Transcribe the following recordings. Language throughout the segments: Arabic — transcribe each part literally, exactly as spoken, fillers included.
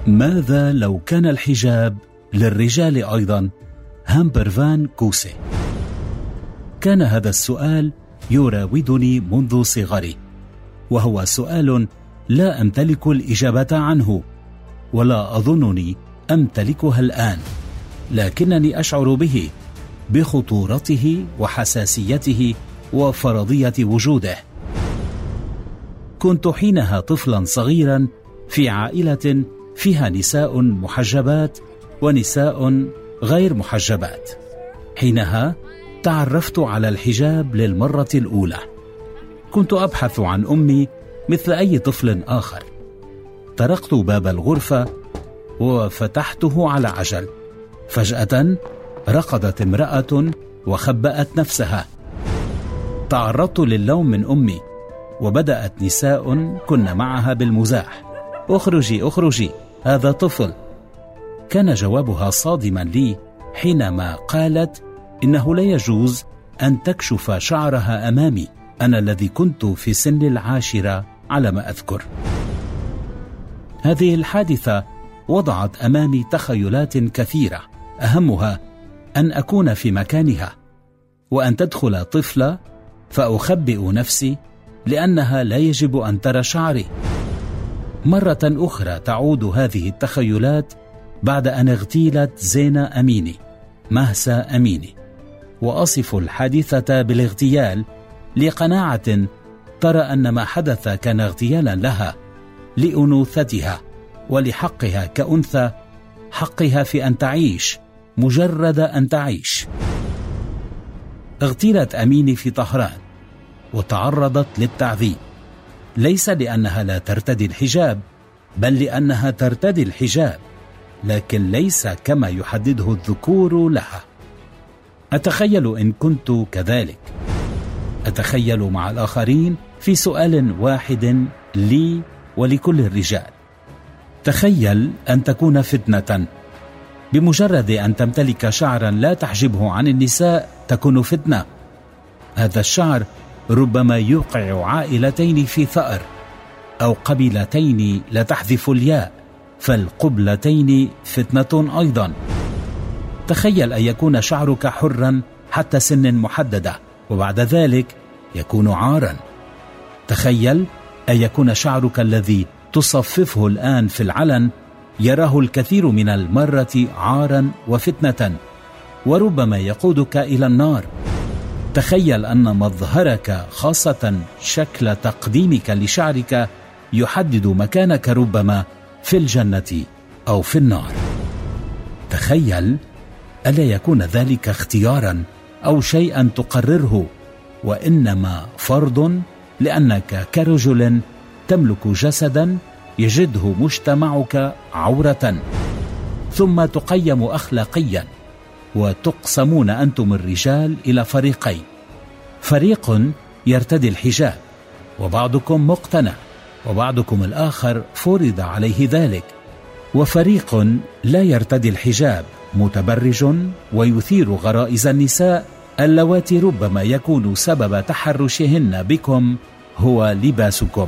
ماذا لو كان الحجاب للرجال أيضا؟ هامبر فان كوسي. كان هذا السؤال يراودني منذ صغري، وهو سؤال لا أمتلك الإجابة عنه، ولا أظنني أمتلكها الآن، لكنني أشعر به، بخطورته وحساسيته وفرضية وجوده. كنت حينها طفلا صغيرا في عائلة فيها نساء محجبات ونساء غير محجبات. حينها تعرفت على الحجاب للمرة الأولى. كنت أبحث عن أمي مثل أي طفل آخر. طرقت باب الغرفة وفتحته على عجل. فجأة رقدت امرأة وخبأت نفسها. تعرضت للوم من أمي، وبدأت نساء كن معها بالمزاح: اخرجي اخرجي، هذا طفل. كان جوابها صادما لي حينما قالت إنه لا يجوز أن تكشف شعرها أمامي، أنا الذي كنت في سن العاشرة على ما أذكر. هذه الحادثة وضعت أمامي تخيلات كثيرة، أهمها أن أكون في مكانها، وأن تدخل طفلة فأخبئ نفسي لأنها لا يجب أن ترى شعري. مرة أخرى تعود هذه التخيلات بعد أن اغتيلت زينة أميني، مهسا أميني، وأصف الحادثة بالاغتيال لقناعة ترى أن ما حدث كان اغتيالا لها، لأنوثتها ولحقها كأنثى، حقها في أن تعيش، مجرد أن تعيش. اغتيلت أميني في طهران وتعرضت للتعذيب، ليس لأنها لا ترتدي الحجاب، بل لأنها ترتدي الحجاب، لكن ليس كما يحدده الذكور لها. أتخيل إن كنت كذلك، أتخيل مع الآخرين في سؤال واحد لي ولكل الرجال: تخيل أن تكون فتنة، بمجرد أن تمتلك شعرا لا تحجبه عن النساء تكون فتنة. هذا الشعر ربما يوقع عائلتين في ثأر، أو قبيلتين لا تحذف الياء، فالقبلتين فتنة أيضا. تخيل أن يكون شعرك حرا حتى سن محددة، وبعد ذلك يكون عارا. تخيل أن يكون شعرك الذي تصففه الآن في العلن يراه الكثير من المرة عارا وفتنة، وربما يقودك إلى النار. تخيل أن مظهرك، خاصة شكل تقديمك لشعرك، يحدد مكانك ربما في الجنة أو في النار. تخيل ألا يكون ذلك اختيارا أو شيئا تقرره، وإنما فرض، لأنك كرجل تملك جسدا يجده مجتمعك عورة، ثم تقيم أخلاقيا، وتقسمون أنتم الرجال إلى فريقين: فريق يرتدي الحجاب، وبعضكم مقتنع، وبعضكم الآخر فرض عليه ذلك، وفريق لا يرتدي الحجاب، متبرج ويثير غرائز النساء اللواتي ربما يكون سبب تحرشهن بكم هو لباسكم.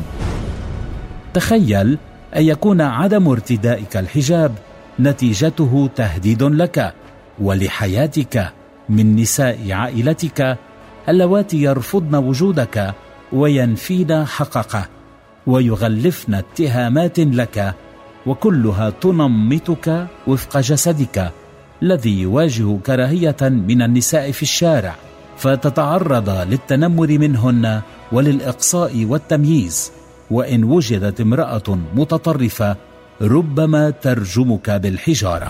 تخيل أن يكون عدم ارتدائك الحجاب نتيجته تهديد لك ولحياتك من نساء عائلتك اللواتي يرفضن وجودك وينفين حقك ويغلفن اتهامات لك، وكلها تنمطك وفق جسدك الذي يواجه كراهية من النساء في الشارع، فتتعرض للتنمر منهن وللإقصاء والتمييز. وإن وجدت امرأة متطرفة ربما ترجمك بالحجارة.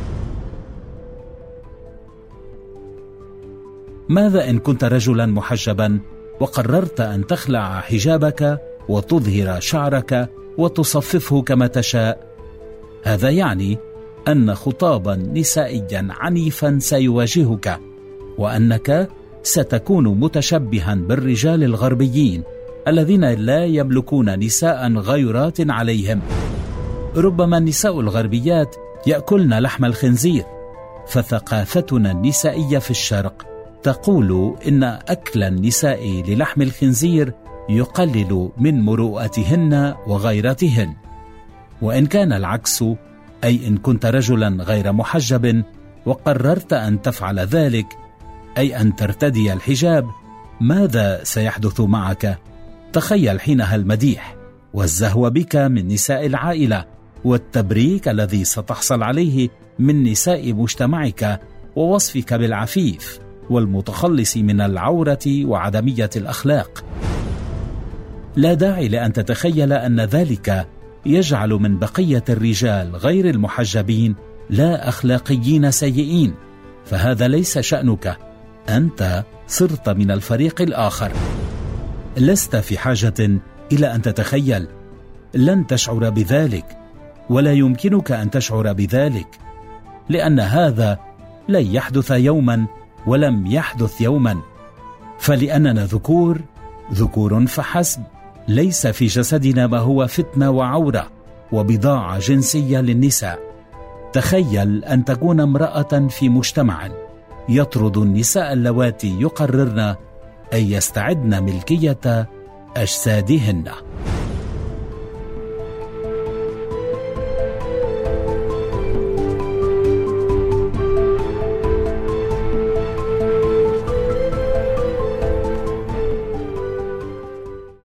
ماذا إن كنت رجلا محجبا وقررت أن تخلع حجابك وتظهر شعرك وتصففه كما تشاء؟ هذا يعني أن خطابا نسائيا عنيفا سيواجهك، وأنك ستكون متشبها بالرجال الغربيين الذين لا يملكون نساء غيرات عليهم. ربما النساء الغربيات يأكلن لحم الخنزير، فثقافتنا النسائية في الشرق تقول إن أكل النساء للحم الخنزير يقلل من مروءتهن وغيرتهن، وإن كان العكس أي إن كنت رجلا غير محجب وقررت أن تفعل ذلك، أي أن ترتدي الحجاب، ماذا سيحدث معك؟ تخيل حينها المديح والزهو بك من نساء العائلة، والتبريك الذي ستحصل عليه من نساء مجتمعك، ووصفك بالعفيف والمتخلص من العورة وعدمية الأخلاق. لا داعي لأن تتخيل أن ذلك يجعل من بقية الرجال غير المحجبين لا أخلاقيين سيئين، فهذا ليس شأنك، أنت صرت من الفريق الآخر. لست في حاجة إلى أن تتخيل، لن تشعر بذلك، ولا يمكنك أن تشعر بذلك، لأن هذا لن يحدث يوما ولم يحدث يوما، فلأننا ذكور ذكور فحسب، ليس في جسدنا ما هو فتنة وعورة وبضاعة جنسية للنساء. تخيل أن تكون امرأة في مجتمع يطرد النساء اللواتي يقررن أن يستعدن ملكية أجسادهن.